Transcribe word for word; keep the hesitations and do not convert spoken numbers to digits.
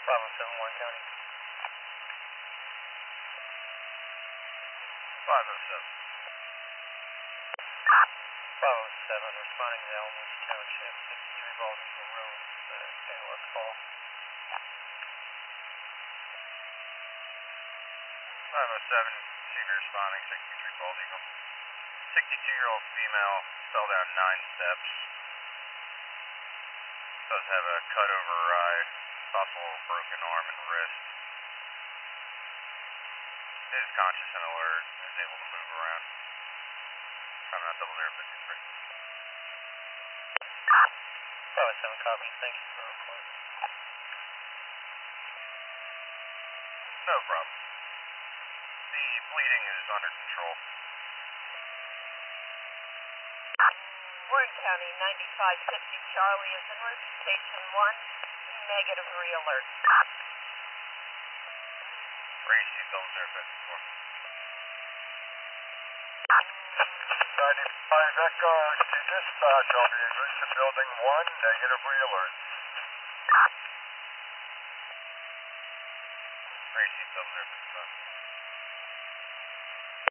five oh seven, Warren County. five oh seven. five oh seven, responding to Elmwood Township, sixty-three Baldwin Road, uh, A L S call. five oh seven, Cedar responding, sixty-three Bald Eagle. sixty-two-year-old female, fell down nine steps. Does have a cut over her eye, possible broken arm and wrist. Is conscious and alert, is able to move around. I'm not double zero fifty-three. five oh seven, copy. Thank you for the report. No problem. The bleeding is under control. Warren County, ninety-five fifty Charlie is en route to Station one, negative re-alert. Raise seat double zero fifty-four. ninety-five Echo to dispatch, I'll be en route to building one, negative re-alert. Raise seat double zero fifty-five.